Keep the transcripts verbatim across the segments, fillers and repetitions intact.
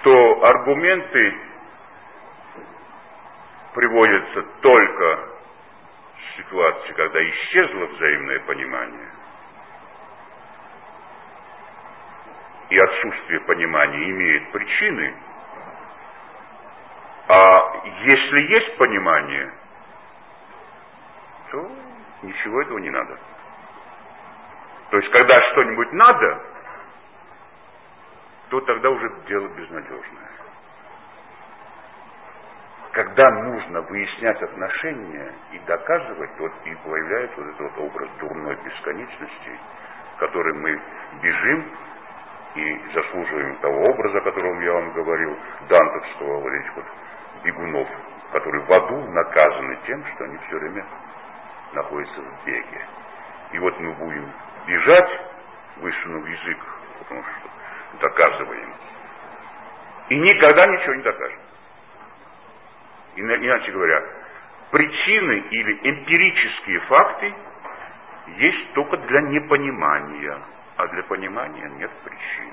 что аргументы приводятся только в ситуации, когда исчезло взаимное понимание, и отсутствие понимания имеет причины, а если есть понимание, то ничего этого не надо. То есть, когда что-нибудь надо, то тогда уже дело безнадежное. Когда нужно выяснять отношения и доказывать, вот и появляется вот этот вот образ дурной бесконечности, в который мы бежим и заслуживаем того образа, о котором я вам говорил, дантовского вот этих вот бегунов, которые в аду наказаны тем, что они все время находятся в беге. И вот мы будем бежать, высунув язык, потому что доказываем, и никогда ничего не докажем. Иначе говоря, причины или эмпирические факты есть только для непонимания, а для понимания нет причин.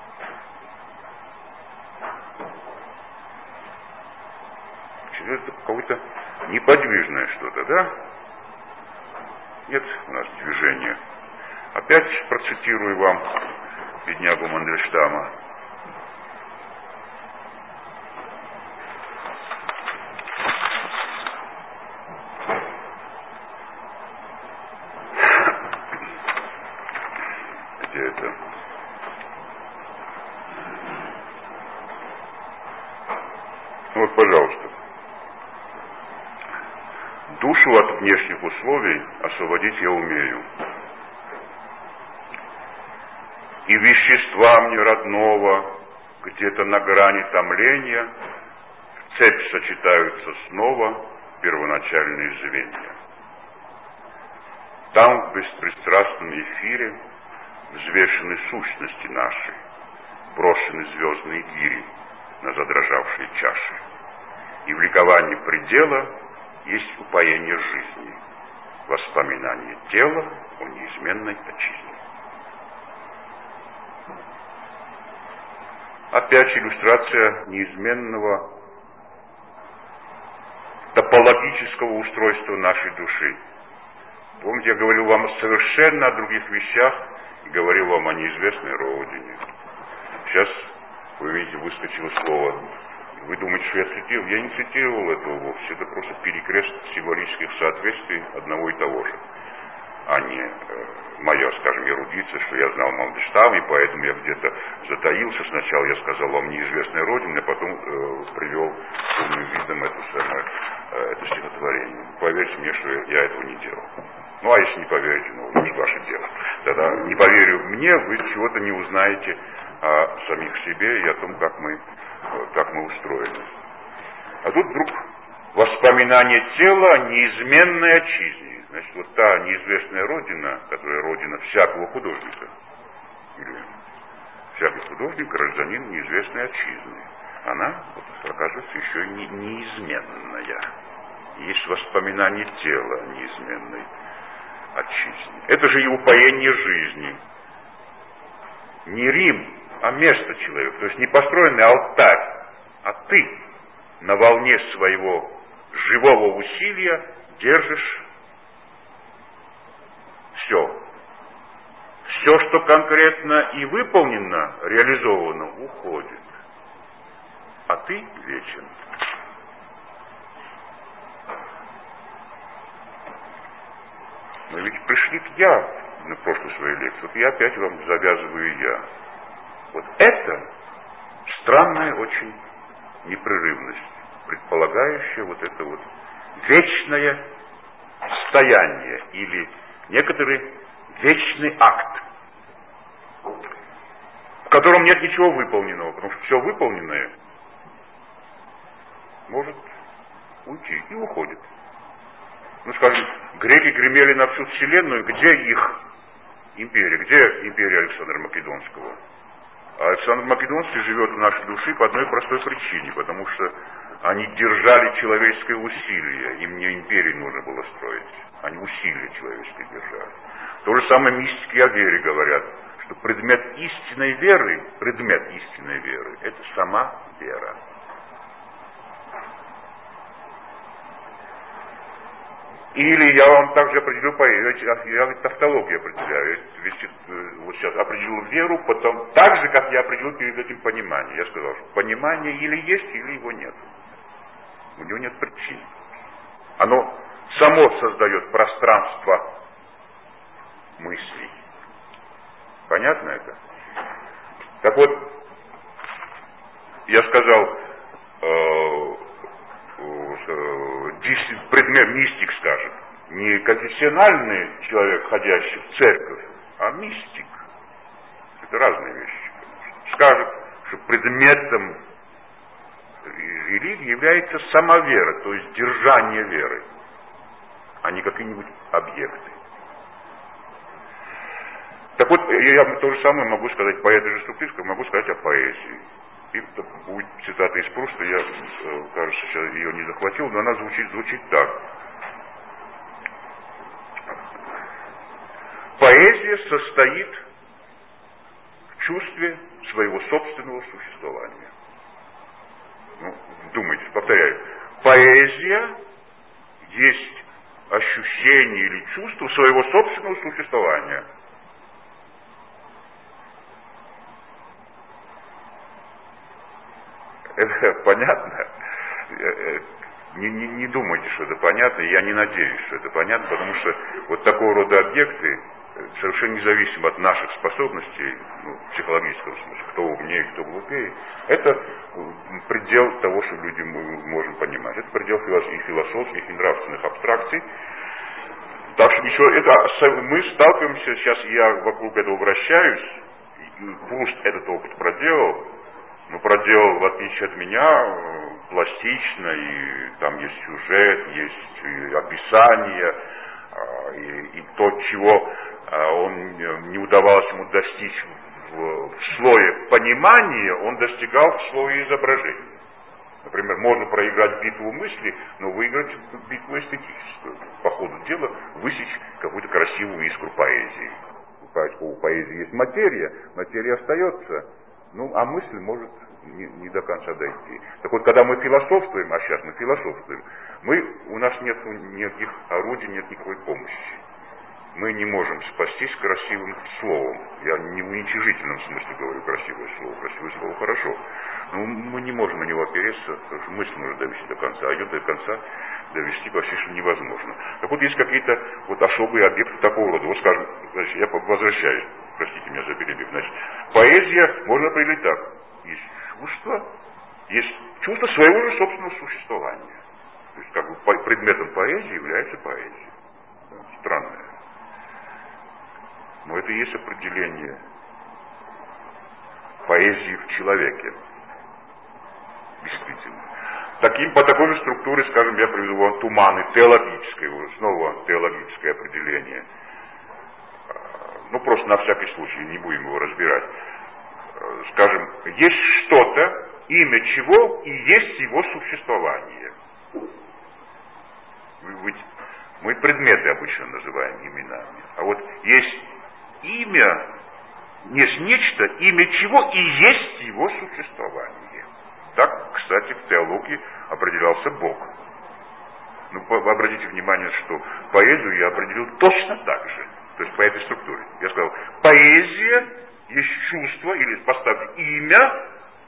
Это какое-то неподвижное что-то, да? Нет у нас движения. Опять процитирую вам беднягу Мандельштама. Где это? Вот, пожалуйста. Душу от внешних условий освободить я умею. И вещества мне родного, где-то на грани томления, в цепь сочетаются снова первоначальные звенья. Там в беспристрастном эфире взвешены сущности наши, брошены звездные гири на задрожавшие чаши. И в ликовании предела есть упоение жизни, воспоминание тела о неизменной отчизне. Опять иллюстрация неизменного топологического устройства нашей души. Помните, я говорил вам совершенно о других вещах и говорил вам о неизвестной родине. Сейчас, вы видите, выскочило слово. Вы думаете, что я цитировал? Я не цитировал этого вовсе. Это просто перекрест символических соответствий одного и того же. А не э, моя, скажем, эрудиция, что я знал Мандельштама, и поэтому я где-то затаился. Сначала я сказал вам неизвестная родина, а потом э, привел умным видом это, самое, э, это стихотворение. Поверьте мне, что я, я этого не делал. Ну, а если не поверите, ну, это ваше дело. Тогда не поверю мне, вы чего-то не узнаете о самих себе и о том, как мы, как мы устроены. А тут вдруг воспоминание тела о неизменной отчизне. Значит, вот та неизвестная родина, которая родина всякого художника, или всякий художник, гражданин неизвестной отчизны, она, вот, оказывается, еще не, неизменная. Есть воспоминание тела о неизменной отчизне. Это же и упоение жизни. Не Рим, а место человека. То есть не построенный алтарь, а ты на волне своего живого усилия держишь все. Все, что конкретно и выполнено, реализовано, уходит. А ты вечен. Мы ведь пришли к «я» на прошлой своей лекции. Вот я опять вам завязываю «я». Вот это странная очень непрерывность, предполагающая вот это вот вечное стояние или некоторый вечный акт, в котором нет ничего выполненного, потому что все выполненное может уйти и уходит. Ну, скажем, греки гремели на всю вселенную, где их империя, где империя Александра Македонского? А Александр Македонский живет в нашей душе по одной простой причине, потому что они держали человеческое усилие, им не империи нужно было строить, они усилия человеческие держали. То же самое мистики о вере говорят, что предмет истинной веры, предмет истинной веры, это сама вера. Или я вам также определю поэзию, я тавтологию определяю, вот сейчас определил веру, потом так же, как я определил перед этим понимание. Я сказал, что понимание или есть, или его нет. У него нет причин. Оно само создает пространство мыслей. Понятно это? Так вот, я сказал, э, предмет мистик скажет, не конфессиональный человек, ходящий в церковь, а мистик. Это разные вещи. Скажет, что предметом религии является сама вера, то есть держание веры, а не какие-нибудь объекты. Так вот, я то же самое могу сказать по этой же структуре, могу сказать о поэзии. И будет цитата из Пруста, я, кажется, сейчас ее не захватил, но она звучит, звучит так. Поэзия состоит в чувстве своего собственного существования. Ну, думайте, повторяю. Поэзия есть ощущение или чувство своего собственного существования. Это понятно? Не, не, не думайте, что это понятно, я не надеюсь, что это понятно, потому что вот такого рода объекты, совершенно независимо от наших способностей, ну, в психологическом смысле, кто умнее, кто глупее, это предел того, что люди мы можем понимать. Это предел и философских, и нравственных абстракций. Так что ничего, это мы сталкиваемся, сейчас я вокруг этого вращаюсь, Пруст этот опыт проделал, но проделал, в отличие от меня, пластично, и там есть сюжет, есть и описание, и, и то, чего он не удавалось ему достичь в, в слое понимания, он достигал в слое изображения. Например, можно проиграть битву мысли, но выиграть битву эстетическую. По ходу дела высечь какую-то красивую искру поэзии. У поэзии есть материя, материя остается, ну, а мысль может не, не до конца дойти. Так вот, когда мы философствуем, а сейчас мы философствуем, мы, у нас нет никаких орудий, нет никакой помощи. Мы не можем спастись красивым словом. Я не в уничижительном смысле говорю красивое слово. Красивое слово хорошо. Но мы не можем на него опереться, потому что мысль может довести до конца, а ее до конца довести почти что невозможно. Так вот, есть какие-то вот особые объекты такого рода. Вот, скажем, значит, я возвращаюсь, простите меня за перебив. Значит, поэзия можно определить так. Есть чувство, есть чувство своего же собственного существования. То есть, как бы, предметом поэзии является поэзия. Странное. Но это и есть определение поэзии в человеке. Действительно. Таким, по такой же структуре, скажем, я приведу вам туманы, теологическое, снова теологическое определение. Ну, просто на всякий случай, не будем его разбирать. Скажем, есть что-то, имя чего и есть его существование. Мы предметы обычно называем именами. А вот есть имя, есть нечто, имя чего и есть его существование. Так, кстати, в теологии определялся Бог. Ну, вы обратите внимание, что поэзию я определил точно так же. То есть по этой структуре. Я сказал, поэзия есть чувство, или поставьте имя,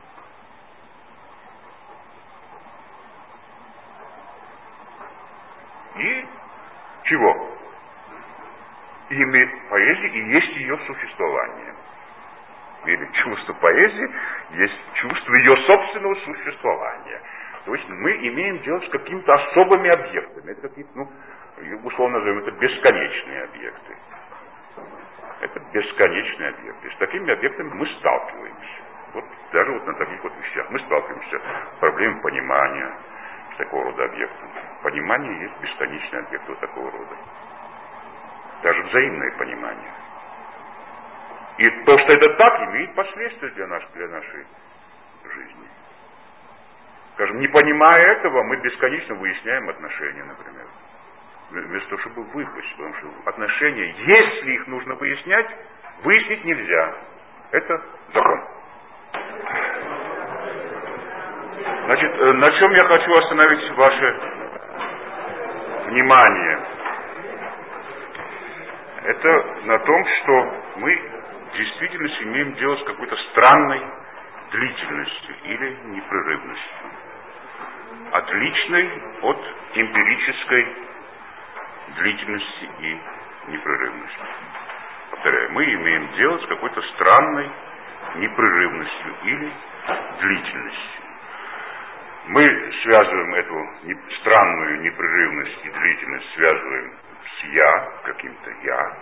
и чего? Имя поэзии и есть ее существование. Или чувство поэзии есть чувство ее собственного существования. То есть мы имеем дело с какими-то особыми объектами. Это какие-то, ну, условно назовем это бесконечные объекты. Это бесконечные объекты. С такими объектами мы сталкиваемся. Вот даже вот на таких вот вещах мы сталкиваемся с проблемой понимания с такого рода объектом. Понимание есть бесконечный объект вот такого рода. Даже взаимное понимание. И то, что это так, имеет последствия для, нас, для нашей жизни. Скажем, не понимая этого, мы бесконечно выясняем отношения, например. Вместо того, чтобы выпасть. Потому что отношения, если их нужно выяснять, Выяснить нельзя. Это закон. Значит, на чем я хочу остановить ваше внимание? Это на том, что мы действительно имеем дело с какой-то странной длительностью или непрерывностью, отличной от эмпирической длительности и непрерывности. Повторяю, мы имеем дело с какой-то странной непрерывностью или длительностью. Мы связываем эту странную непрерывность и длительность, связываем с «я», каким-то «я»,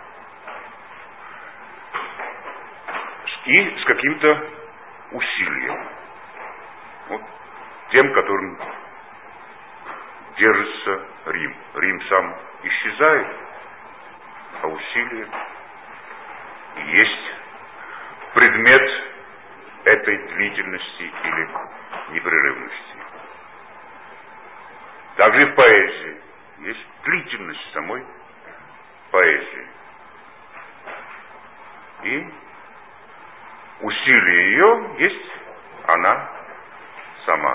и с каким-то усилием. Вот тем, которым держится Рим. Рим сам исчезает, а усилие есть предмет этой длительности или непрерывности. Также и в поэзии есть длительность самой поэзии. И усилие ее есть она сама.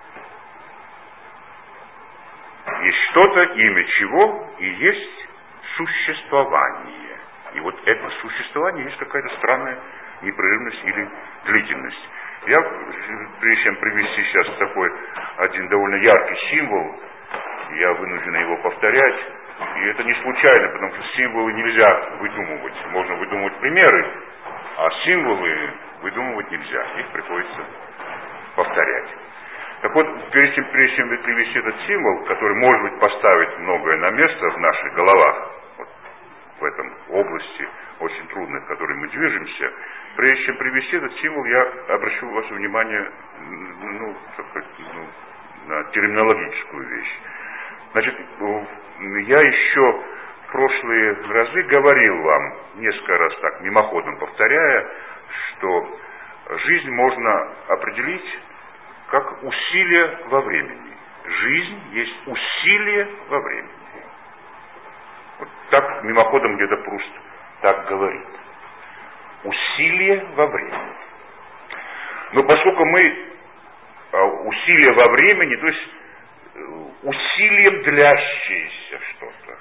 Есть что-то, имя чего и есть существование. И вот это существование есть какая-то странная непрерывность или длительность. Я, прежде чем привести сейчас такой один довольно яркий символ, я вынужден его повторять. И это не случайно, потому что символы нельзя выдумывать. Можно выдумывать примеры, а символы выдумывать нельзя. Их приходится повторять. Так вот, прежде чем, прежде чем привести этот символ, который, может быть, поставить многое на место в наших головах, вот, в этом области очень трудной, в которой мы движемся, прежде чем привести этот символ, я обращу ваше внимание ну, ну, на терминологическую вещь. Значит, я еще в прошлые разы говорил вам, несколько раз так мимоходом повторяя, что жизнь можно определить как усилие во времени. Жизнь есть усилие во времени. Вот так мимоходом где-то Пруст так говорит. Усилие во времени. Но поскольку мы усилие во времени, то есть усилием длящееся что-то.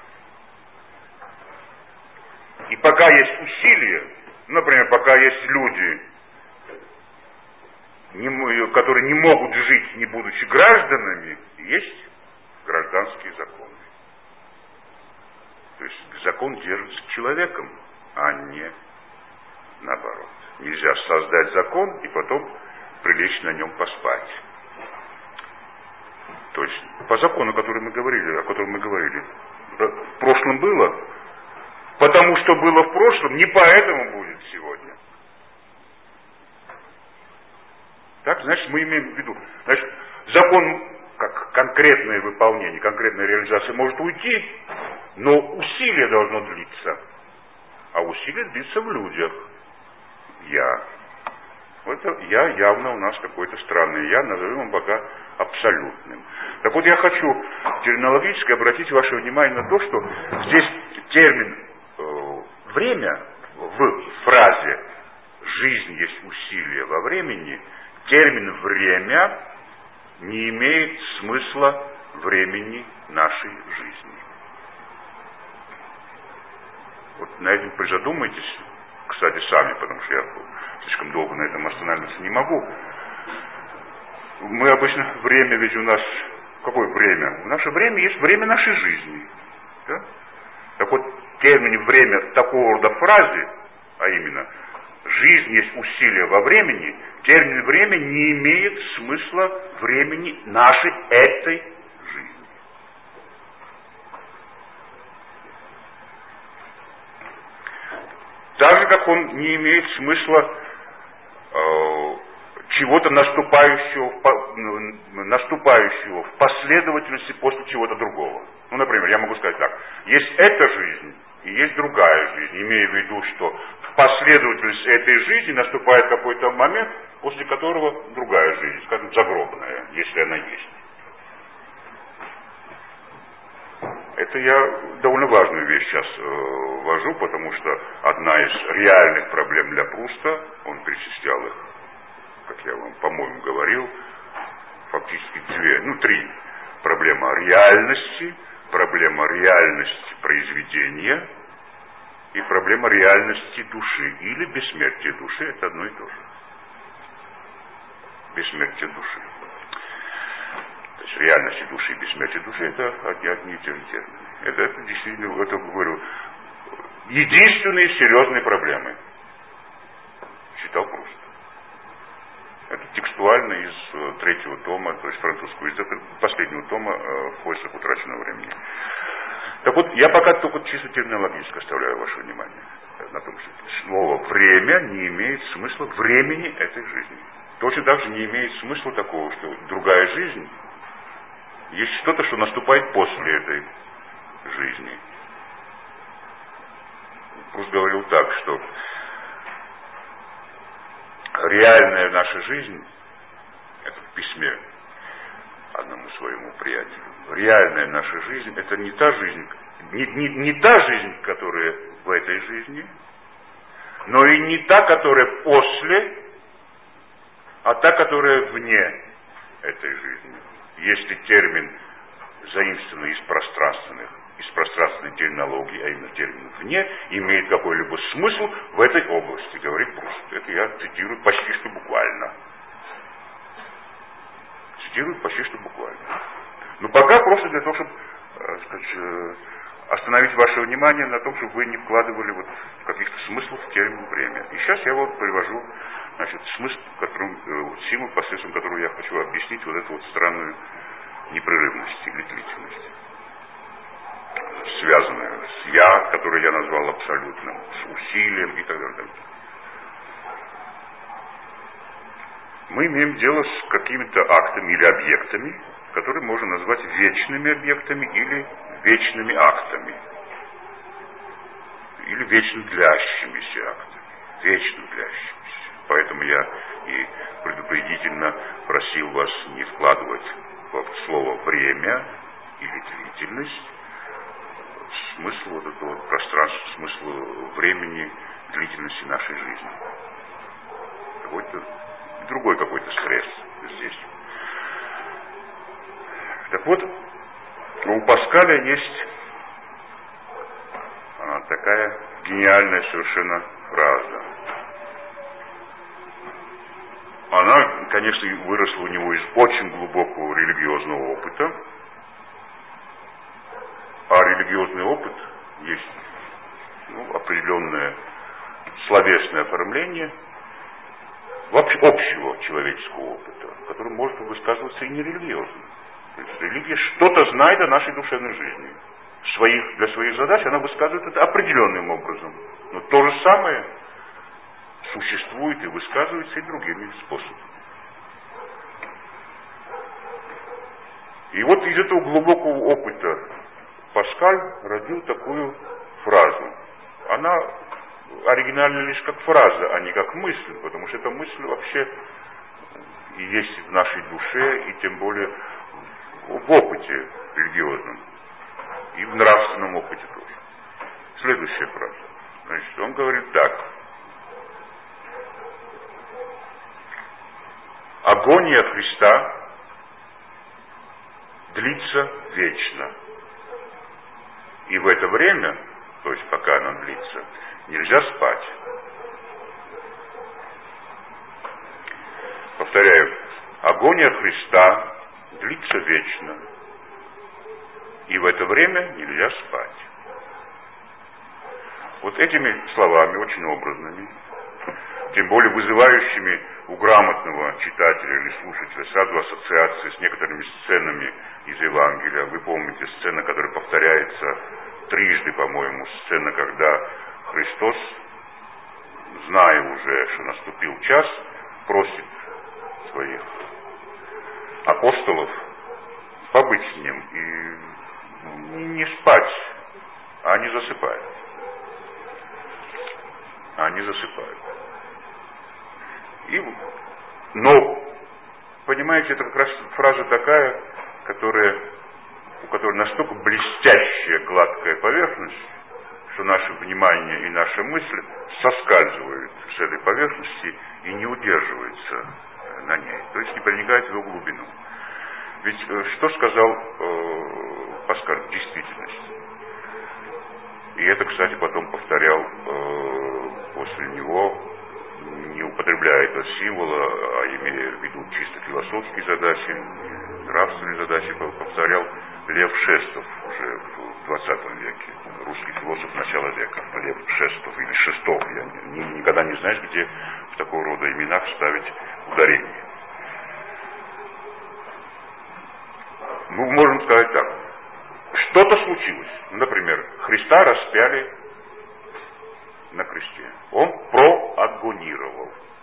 И пока есть усилие, например, пока есть люди, которые не могут жить, не будучи гражданами, есть гражданские законы. То есть закон держится человеком, а не наоборот. Нельзя создать закон и потом прилечь на нем поспать. То есть по закону, который мы говорили, о котором мы говорили, в прошлом было, потому что было в прошлом, не поэтому будет сегодня. Так, значит, мы имеем в виду, значит, закон, как конкретное выполнение, конкретная реализация может уйти, но усилие должно длиться. А усилие длится в людях. Я. Это я явно у нас какой-то странный я, назовем его пока абсолютным. Так вот, я хочу терминологически обратить ваше внимание на то, что здесь термин э, «время» в фразе «жизнь есть усилие во времени», термин «время» не имеет смысла времени нашей жизни. Вот на этом призадумайтесь, кстати, сами, потому что я слишком долго на этом останавливаться не могу. Мы обычно время, ведь у нас, какое время? В наше время есть время нашей жизни. Да? Так вот, термин «время» в такого рода фразе, а именно «жизнь есть усилие во времени», термин «время» не имеет смысла времени нашей этой жизни. Так же, как он не имеет смысла э, чего-то наступающего, наступающего в последовательности после чего-то другого. Ну, например, я могу сказать так. Есть эта жизнь и есть другая жизнь, имея в виду, что в последовательности этой жизни наступает какой-то момент, после которого другая жизнь, скажем, загробная, если она есть. Это это я довольно важную вещь сейчас э, ввожу, потому что одна из реальных проблем для Пруста, он перечислял их, как я вам, по-моему, говорил, фактически две, ну, три. Проблема реальности, проблема реальности произведения и проблема реальности души или бессмертия души. Это одно и то же. Бессмертие души. То есть реальности души и бессмертие души это одни, одни и те же термины. Это, это действительно, это говорю, единственные серьезные проблемы, считал Пруст. Это текстуально из э, третьего тома, то есть французского языка, последнего тома э, «В поисках утраченного времени». Так вот, я пока только чисто терминологически оставляю ваше внимание на том, что слово «время» не имеет смысла времени этой жизни. Точно так же не имеет смысла такого, что другая жизнь есть что-то, что наступает после этой жизни. Пруст говорил так, что реальная наша жизнь, это в письме одному своему приятелю, реальная наша жизнь, это не та жизнь, не, не, не та жизнь, которая в этой жизни, но и не та, которая после, а та, которая вне этой жизни. Если термин заимствованный из пространственных, из пространственной терминологии, а именно термин «вне», имеет какой-либо смысл в этой области, говорит Пруст. Это я цитирую почти что буквально. Цитирую почти что буквально. Но пока просто для того, чтобы э, сказать, остановить ваше внимание на том, чтобы вы не вкладывали вот каких-то смыслов в термин «время». И сейчас я вот привожу, значит, смысл, которым, э, символ, посредством которого я хочу объяснить вот эту вот странную непрерывность или длительность, связанную с «я», которое я назвал абсолютным, с усилием и так далее. Мы имеем дело с какими-то актами или объектами, которые можно назвать вечными объектами или вечными актами, или вечно длящимися актами, вечно длящимися. Поэтому я и предупредительно просил вас не вкладывать в слово «время» или «длительность» смысл вот этого пространства, смысл времени, длительности нашей жизни. Какой-то другой какой-то стресс здесь. Так вот, у Паскаля есть а, такая гениальная совершенно фраза. Она, конечно, выросла у него из очень глубокого религиозного опыта. А религиозный опыт есть ну, определенное словесное оформление вообще общего человеческого опыта, который может высказываться и нерелигиозно. То есть религия что-то знает о нашей душевной жизни. Своих, для своих задач она высказывает это определенным образом. Но то же самое существует и высказывается и другими способами. И вот из этого глубокого опыта Паскаль родил такую фразу. Она оригинальна лишь как фраза, а не как мысль, потому что эта мысль вообще и есть в нашей душе, и тем более в опыте религиозном, и в нравственном опыте тоже. Следующая фраза. Значит, он говорит так. Агония Христа длится вечно. И в это время, то есть пока она длится, нельзя спать. Повторяю, агония Христа длится вечно. И в это время нельзя спать. Вот этими словами, очень образными, тем более вызывающими у грамотного читателя или слушателя сразу ассоциации с некоторыми сценами из Евангелия. Вы помните сцена, которая повторяется трижды, по-моему, сцена, когда Христос, зная уже, что наступил час, просит своих апостолов побыть с ним и не спать, а они засыпают. А они засыпают. И, но, понимаете, это как раз фраза такая, которая у которой настолько блестящая гладкая поверхность, что наше внимание и наша мысль соскальзывают с этой поверхности и не удерживаются на ней, то есть не проникает в ее глубину. Ведь что сказал э, Паскаль? Действительность. И это, кстати, потом повторял э, после него, не употребляя этого символа, а имея в виду чисто философские задачи, нравственные задачи, повторял Лев Шестов уже в двадцатом веке. Русский философ начала века. Лев Шестов или Шестов. Я ни, никогда не знаешь, где в такого рода именах ставить ударение. Ну, можем сказать так. Что-то случилось. Например, Христа распяли на кресте. Он проагонировал.